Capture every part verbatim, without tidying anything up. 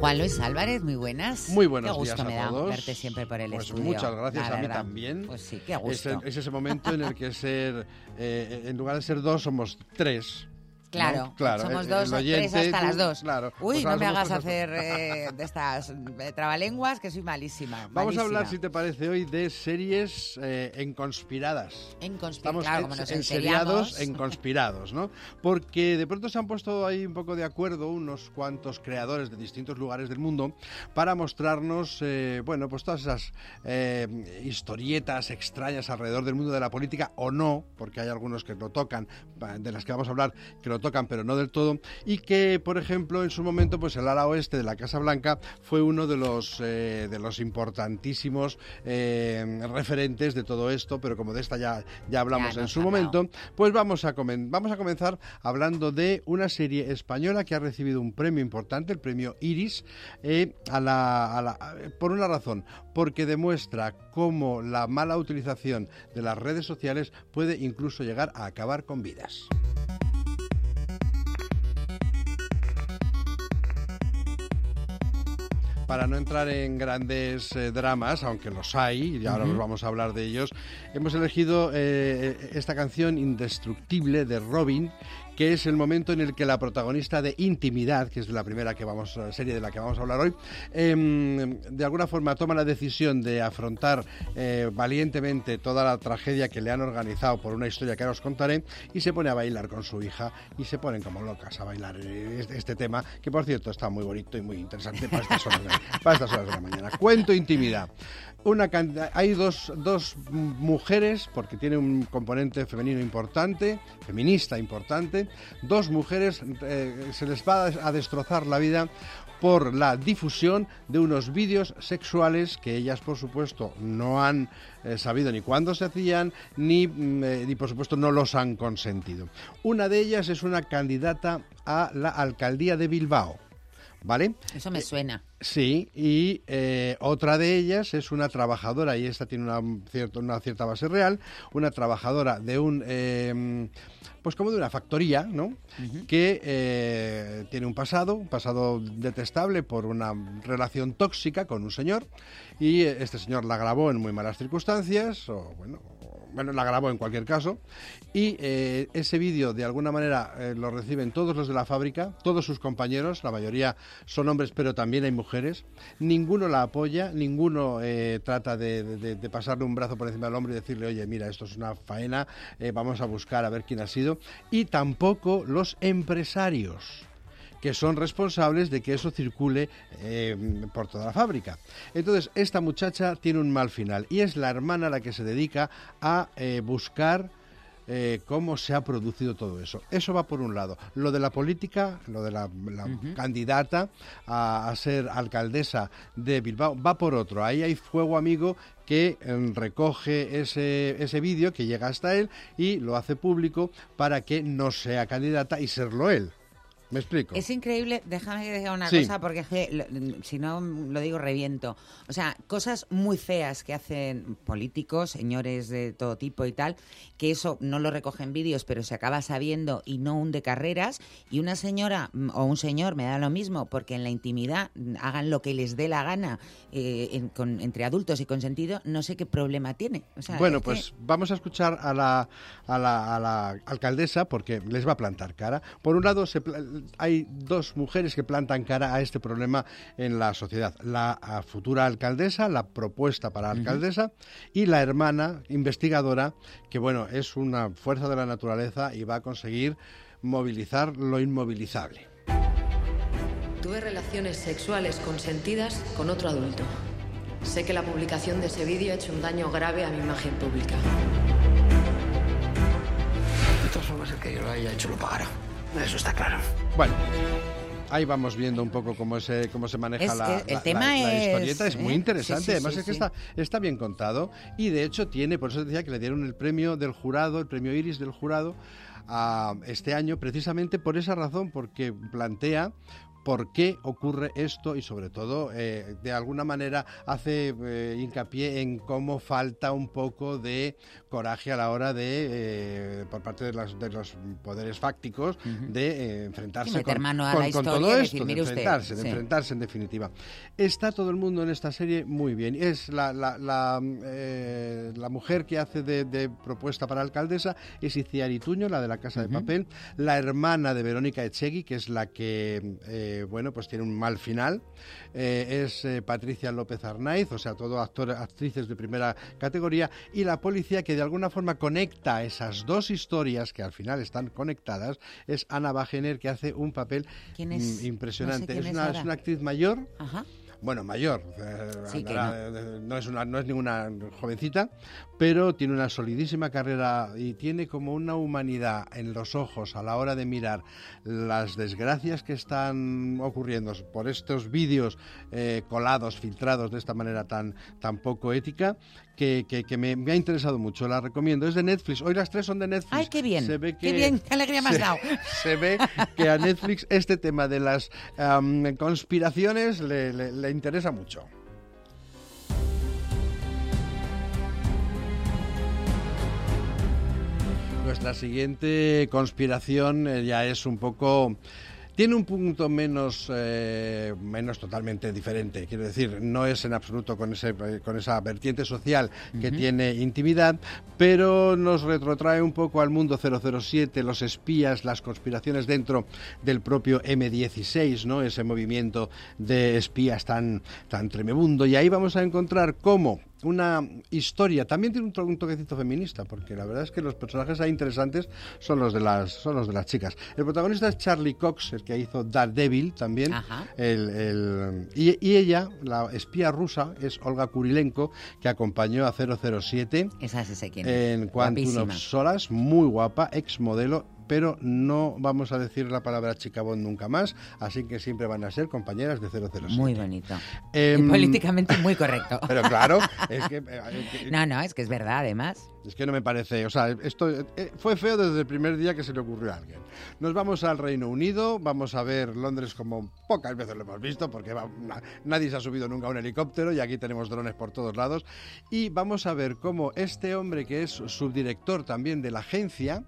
Juan Luis Álvarez, muy buenas. Muy buenos qué gusto días a me da todos. verte siempre por el pues estudio. Muchas gracias, la a mí verdad. también. Pues sí, qué gusto. Es, es ese momento en el que ser, eh, en lugar de ser dos, somos tres. Claro, ¿no? Claro, somos el, dos el o oyente, tres hasta tú, las dos. Claro, Uy, pues no me somos hagas tres hacer eh, de estas eh, trabalenguas, que soy malísima. Vamos malísima. a hablar, si te parece, hoy de series eh, enconspiradas. En conspir- Estamos claro, en, como nos enseriados, enseriamos. enconspirados, ¿no? Porque de pronto se han puesto ahí un poco de acuerdo unos cuantos creadores de distintos lugares del mundo para mostrarnos, eh, bueno, pues todas esas eh, historietas extrañas alrededor del mundo de la política, o no, porque hay algunos que lo tocan, de las que vamos a hablar, que lo tocan, pero no del todo. Y que, por ejemplo, en su momento, pues el ala oeste de la Casa Blanca fue uno de los eh, de los importantísimos eh, referentes de todo esto, pero como de esta ya, ya hablamos ya en su hablado. momento, pues vamos a, comen- vamos a comenzar hablando de una serie española que ha recibido un premio importante, el premio Iris, eh, a la, a la, por una razón, porque demuestra cómo la mala utilización de las redes sociales puede incluso llegar a acabar con vidas. Para no entrar en grandes eh, dramas, aunque los hay, y ahora uh-huh. los vamos a hablar de ellos, hemos elegido eh, esta canción Indestructible de Robin, que es el momento en el que la protagonista de Intimidad, que es la primera que vamos, serie de la que vamos a hablar hoy, eh, de alguna forma toma la decisión de afrontar eh, valientemente toda la tragedia que le han organizado por una historia que ahora os contaré, y se pone a bailar con su hija, y se ponen como locas a bailar este, este tema, que por cierto está muy bonito y muy interesante para estas horas de, para estas horas de la mañana. Cuento Intimidad. Una hay dos, dos mujeres, porque tiene un componente femenino importante, feminista importante, dos mujeres eh, se les va a destrozar la vida por la difusión de unos vídeos sexuales que ellas, por supuesto, no han eh, sabido ni cuándo se hacían, ni, eh, ni, por supuesto, no los han consentido. Una de ellas es una candidata a la alcaldía de Bilbao, ¿vale? Eso me suena. Sí, y eh, otra de ellas es una trabajadora, y esta tiene una, cierta, una cierta base real, una trabajadora de un, eh, pues como de una factoría, ¿no? Uh-huh. Que eh, tiene un pasado, un pasado detestable por una relación tóxica con un señor, y este señor la grabó en muy malas circunstancias, o bueno... Bueno, la grabó en cualquier caso, y eh, ese vídeo de alguna manera eh, lo reciben todos los de la fábrica, todos sus compañeros, la mayoría son hombres, pero también hay mujeres. Ninguno la apoya, ninguno eh, trata de, de, de pasarle un brazo por encima del hombro y decirle, oye, mira, esto es una faena, eh, vamos a buscar a ver quién ha sido. Y tampoco los empresarios, que son responsables de que eso circule eh, por toda la fábrica. Entonces, esta muchacha tiene un mal final, y es la hermana la que se dedica a eh, buscar eh, cómo se ha producido todo eso. Eso va por un lado. Lo de la política, lo de la, la uh-huh. candidata a, a ser alcaldesa de Bilbao, va por otro. Ahí hay fuego amigo que eh, recoge ese, ese vídeo que llega hasta él y lo hace público para que no sea candidata y serlo él. ¿Me explico? Es increíble, déjame que diga una sí. cosa, porque es que, lo, si no lo digo, reviento. O sea, cosas muy feas que hacen políticos, señores de todo tipo y tal, que eso no lo recogen vídeos, pero se acaba sabiendo y no hunde carreras. Y una señora o un señor, me da lo mismo, porque en la intimidad hagan lo que les dé la gana eh, en, con, entre adultos y consentido, no sé qué problema tiene. O sea, bueno, es pues que... vamos a escuchar a la, a, la, a la alcaldesa, porque les va a plantar cara. Por un lado, se pl- hay dos mujeres que plantan cara a este problema en la sociedad. La futura alcaldesa, la propuesta para alcaldesa, uh-huh. y la hermana investigadora, que bueno, es una fuerza de la naturaleza y va a conseguir movilizar lo inmovilizable. Tuve relaciones sexuales consentidas con otro adulto. Sé que la publicación de ese vídeo ha hecho un daño grave a mi imagen pública. De todas formas, el que yo lo haya hecho lo pagará. Eso está claro. Bueno, ahí vamos viendo un poco cómo se, cómo se maneja es, la, el la, tema la, la es, historieta. Es ¿eh? muy interesante. Sí, sí, Además sí, es que sí. está, está bien contado. Y de hecho tiene, por eso decía que le dieron el premio del jurado, el premio Iris del jurado, a este año, precisamente por esa razón, porque plantea por qué ocurre esto y sobre todo, eh, de alguna manera, hace eh, hincapié en cómo falta un poco de coraje a la hora de, eh, por parte de, las, de los poderes fácticos, uh-huh. de eh, enfrentarse meter con, mano a con, la con historia todo y esto, decir, de mire enfrentarse, usted, de sí. enfrentarse en definitiva. Está todo el mundo en esta serie muy bien. Es la, la, la, eh, la mujer que hace de, de propuesta para alcaldesa, es Itziar Ituño, la de La Casa uh-huh. de Papel, la hermana de Verónica Echegui, que es la que, eh, bueno, pues tiene un mal final, eh, es eh, Patricia López Arnaiz, o sea, todo actores, actrices de primera categoría, y la policía que de alguna forma conecta esas dos historias que al final están conectadas es Ana Bajener, que hace un papel ¿Quién es? impresionante. No sé es, quién una, es, es una actriz mayor. Ajá. Bueno, mayor, eh, sí, andará, no. eh, no, es una, no es ninguna jovencita, pero tiene una solidísima carrera y tiene como una humanidad en los ojos a la hora de mirar las desgracias que están ocurriendo por estos vídeos eh, colados, filtrados de esta manera tan, tan poco ética, que, que, que me, me ha interesado mucho. La recomiendo. Es de Netflix. Hoy las tres son de Netflix. ¡Ay, qué bien! Se ve que, ¡Qué bien! ¡Qué alegría me has se, dado! Se ve que a Netflix este tema de las um, conspiraciones le, le, le interesa mucho. Nuestra siguiente conspiración eh, ya es un poco... Tiene un punto menos, eh, menos totalmente diferente, quiero decir, no es en absoluto con ese, con esa vertiente social que uh-huh. tiene intimidad, pero nos retrotrae un poco al mundo cero cero siete, los espías, las conspiraciones dentro del propio eme dieciséis, ¿no? Ese movimiento de espías tan, tan tremebundo, y ahí vamos a encontrar cómo una historia, también tiene un, to- un toquecito feminista, porque la verdad es que los personajes ahí interesantes son los de las son los de las chicas. El protagonista es Charlie Cox, el que hizo Daredevil también, el, el, y, y ella, la espía rusa, es Olga Kurilenko, que acompañó a cero cero siete Esa sí sé quién en Quantum of Solace, muy guapa, ex modelo, pero no vamos a decir la palabra chica Bond nunca más, así que siempre van a ser compañeras de cero cero siete. Muy bonito. Eh, y políticamente muy correcto. Pero claro, es que... Eh, no, no, es que es verdad, además. Es que no me parece, o sea, esto eh, fue feo desde el primer día que se le ocurrió a alguien. Nos vamos al Reino Unido, vamos a ver Londres como pocas veces lo hemos visto, porque va, na, nadie se ha subido nunca a un helicóptero y aquí tenemos drones por todos lados. Y vamos a ver cómo este hombre, que es subdirector también de la agencia,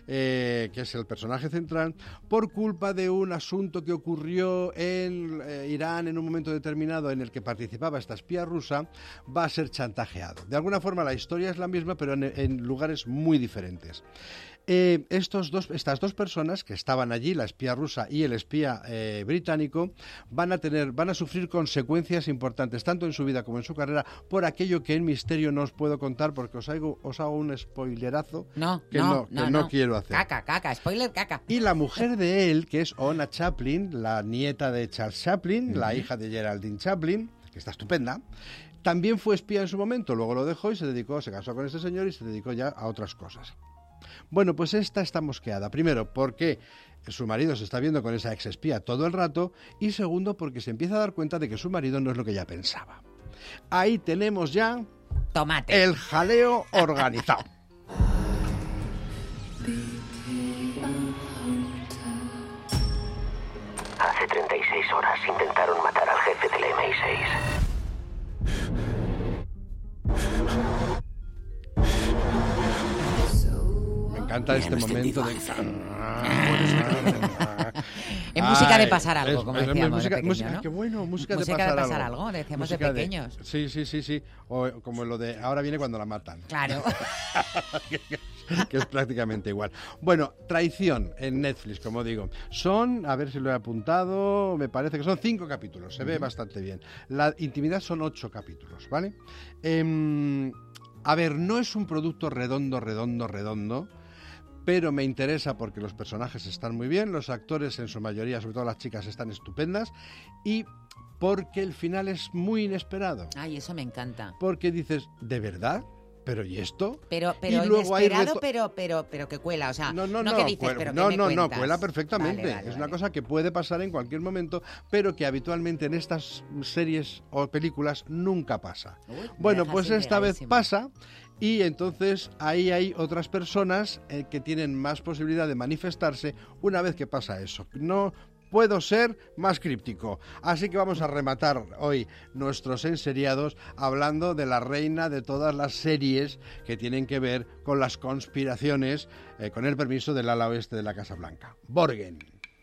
eh, que es el personaje central, por culpa de un asunto que ocurrió en eh, Irán en un momento determinado en el que participaba esta espía rusa, va a ser chantajeado. De alguna forma la historia es la misma, pero en, en lugares muy diferentes. Eh, estos dos, estas dos personas que estaban allí, la espía rusa y el espía eh, británico, van a tener, van a sufrir consecuencias importantes, tanto en su vida como en su carrera, por aquello que en misterio no os puedo contar, porque os hago, os hago un spoilerazo no, que, no, no, no, que no, no quiero hacer. Caca, caca, spoiler, caca. Y la mujer de él, que es Ona Chaplin, la nieta de Charles Chaplin, uh-huh. la hija de Geraldine Chaplin, que está estupenda, también fue espía en su momento, luego lo dejó y se dedicó, se casó con este señor y se dedicó ya a otras cosas. Bueno, pues esta está mosqueada. Primero, porque su marido se está viendo con esa ex espía todo el rato, y segundo, porque se empieza a dar cuenta de que su marido no es lo que ella pensaba. Ahí tenemos ya Tomate. El jaleo organizado. Hace treinta y seis horas intentaron matar al jefe del eme i seis. Me encanta este momento de... Es música de pasar algo, es, como es, decíamos música, de pequeño, música, ¿no? Qué bueno, música, música de pasar, de pasar algo. algo, decíamos música de pequeños. De, sí, sí, sí, sí. O como lo de ahora viene cuando la matan. Claro. que, que es prácticamente igual. Bueno, Traición en Netflix, como digo. Son, a ver si lo he apuntado, me parece que son cinco capítulos, se uh-huh. ve bastante bien. La Intimidad son ocho capítulos, ¿vale? Eh, a ver, no es un producto redondo, redondo, redondo, pero me interesa porque los personajes están muy bien, los actores en su mayoría, sobre todo las chicas, están estupendas, y porque el final es muy inesperado. Ay, eso me encanta. Porque dices, ¿de verdad? ¿Pero y esto? Pero, pero y luego inesperado, reto... pero, pero, pero que cuela, o sea, no, no, no, no que dices, cuela, pero no, que no, me no, cuentas. cuela perfectamente. Vale, vale, es vale. una cosa que puede pasar en cualquier momento, pero que habitualmente en estas series o películas nunca pasa. Uy, bueno, pues esta vez pasa. Y entonces ahí hay otras personas eh, que tienen más posibilidad de manifestarse una vez que pasa eso. No puedo ser más críptico. Así que vamos a rematar hoy nuestros enseriados hablando de la reina de todas las series que tienen que ver con las conspiraciones, eh, con el permiso del ala oeste de la Casa Blanca. Borgen.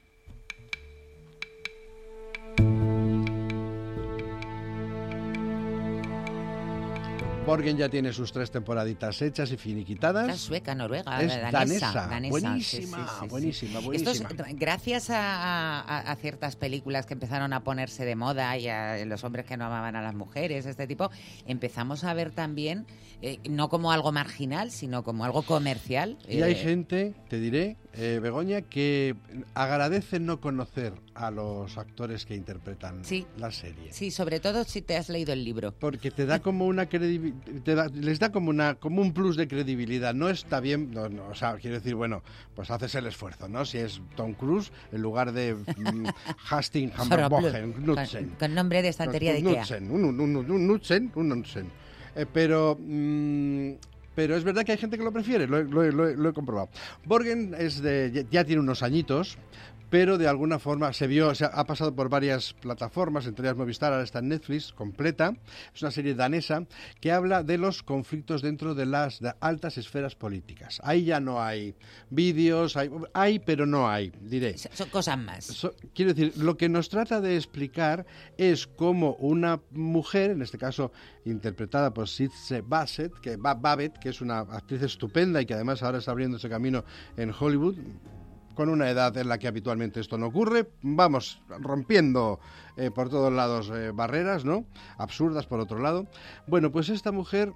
Borgen ya tiene sus tres temporaditas hechas y finiquitadas. Es sueca, noruega, es danesa. danesa. danesa. Buenísima, sí, sí, sí, buenísima, sí. buenísima. Esto es, gracias a, a, a ciertas películas que empezaron a ponerse de moda y a los hombres que no amaban a las mujeres, este tipo, empezamos a ver también, eh, no como algo marginal, sino como algo comercial. Y eh, hay gente, te diré, eh, Begoña, que agradece no conocer a los actores que interpretan sí, la serie. Sí, sobre todo si te has leído el libro. Porque te da como una credibilidad, les da como una como un plus de credibilidad. No está bien, no, no, o sea, quiero decir, bueno, pues haces el esfuerzo, ¿no? Si es Tom Cruise en lugar de mm, Hastings Hammerbogen, Knudsen. Con, con nombre de estantería de Ikea. Knudsen, un, un, un, un Knudsen, un Knudsen. Eh, pero... Mm, Pero es verdad que hay gente que lo prefiere, lo, lo, lo, lo he comprobado. Borgen es de, ya tiene unos añitos, pero de alguna forma se vio, se ha, ha pasado por varias plataformas, entre ellas Movistar, ahora está en Netflix, completa. Es una serie danesa que habla de los conflictos dentro de las de altas esferas políticas. Ahí ya no hay vídeos, hay, hay pero no hay, diré. Son cosas más. So, quiero decir, lo que nos trata de explicar es cómo una mujer, en este caso interpretada por Sidse Babett, que, Babett, que es una actriz estupenda y que además ahora está abriendo ese camino en Hollywood, con una edad en la que habitualmente esto no ocurre, vamos rompiendo eh, por todos lados eh, barreras, ¿no? Absurdas por otro lado. Bueno, pues esta mujer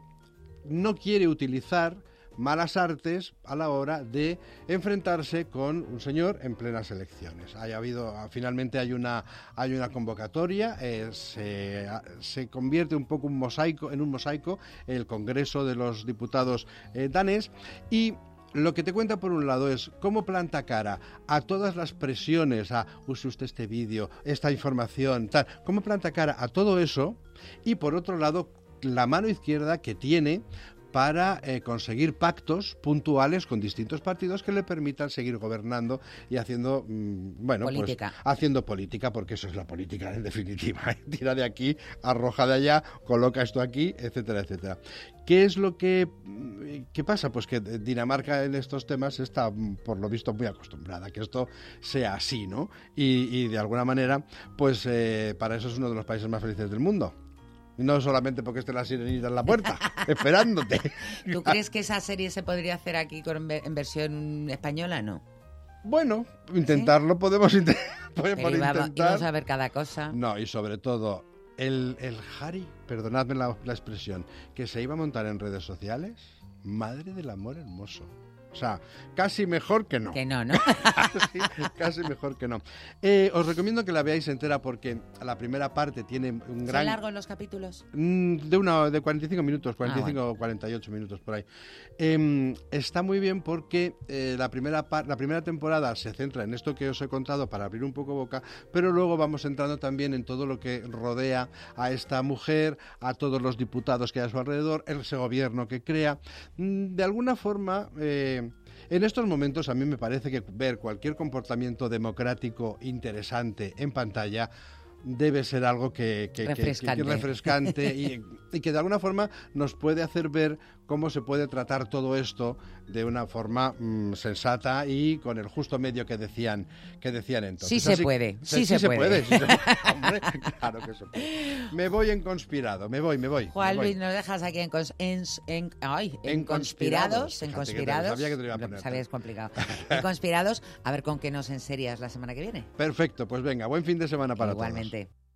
no quiere utilizar malas artes a la hora de enfrentarse con un señor en plenas elecciones. Ha habido, finalmente hay una hay una convocatoria, eh, se, se convierte un poco un mosaico, en un mosaico el Congreso de los Diputados eh, danés, y lo que te cuenta por un lado es cómo planta cara a todas las presiones, a use usted este vídeo, esta información, tal, cómo planta cara a todo eso, y por otro lado la mano izquierda que tiene para eh, conseguir pactos puntuales con distintos partidos que le permitan seguir gobernando y haciendo, mmm, bueno, política. pues haciendo política, porque eso es la política en definitiva. Tira de aquí, arroja de allá, coloca esto aquí, etcétera, etcétera. ¿Qué es lo que qué pasa? Pues que Dinamarca en estos temas está, por lo visto, muy acostumbrada a que esto sea así, ¿no? Y, y de alguna manera, pues eh, para eso es uno de los países más felices del mundo. No solamente porque esté la sirenita en la puerta, esperándote. ¿Tú crees que esa serie se podría hacer aquí con, en versión española? No. Bueno, intentarlo, ¿sí? podemos, int podemos Pero iba, intentar. Vamos a ver cada cosa. No, y sobre todo, el, el Harry, perdonadme la, la expresión, que se iba a montar en redes sociales, madre del amor hermoso. O sea, casi mejor que no. Que no, ¿no? casi, casi mejor que no. Eh, os recomiendo que la veáis entera porque la primera parte tiene un gran... ¿Son largos los capítulos? De una de cuarenta y cinco minutos, cuarenta y cinco o ah, bueno. cuarenta y ocho minutos por ahí. Eh, está muy bien porque eh, la, primera la primera temporada se centra en esto que os he contado para abrir un poco boca, pero luego vamos entrando también en todo lo que rodea a esta mujer, a todos los diputados que hay a su alrededor, ese gobierno que crea. De alguna forma... Eh, En estos momentos a mí me parece que ver cualquier comportamiento democrático interesante en pantalla debe ser algo que, que, refrescante, que, que refrescante y, y que de alguna forma nos puede hacer ver cómo se puede tratar todo esto de una forma mmm, sensata y con el justo medio que decían que decían entonces. Sí se Así, puede, sí, sí se, se puede. puede. Sí se puede. Hombre, claro que se puede. Me voy en conspirado, me voy, me voy. Juan me voy. Luis, nos dejas aquí en, cons, en, en, ay, en, en conspirados, en conspirados. Sabía que te lo iba a poner. Sabía, es complicado. En conspirados, a ver con qué nos enserias la semana que viene. Perfecto, pues venga, buen fin de semana para Igualmente. todos.